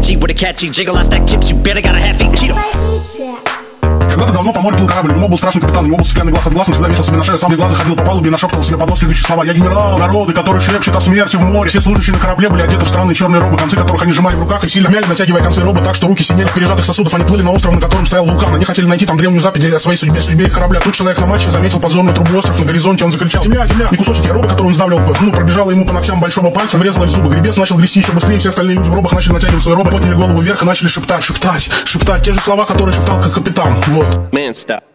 catchy with a catchy jiggle. I stack chips, you better got a half eat Cheeto. Когда-то давно по морю плыл корабль, у него был страшный капитан, у него был стеклянный глаз от глаз, он всегда вешал себе на шею, сам без глаза ходил по палубе и нашептывал себе под нос следующие слова: «Я генерал народы, который шепчет о смерти в море». Все служащие на корабле были одеты в странные черные робы, концы которых они сжимали в руках и сильно мяли, натягивая концы робы так, что руки синели в пережатых сосудов. Они плыли на остров, на котором стоял вулкан. Они хотели найти там древнюю запись о своей судьбе их корабля. Тут человек на мачте заметил подзорную трубу, остров на горизонте, он закричал: «Земля, земля!» И кусочек робы, который он сдавливал, пробежала ему по ногтям большого пальца, врезалась в зубы. Гребец начал грести еще быстрее, все остальные люди в робах начали натягивать свои робы, подняли голову вверх и начали шептать те же слова, которые шептал как капитан. Вот. Man, stop.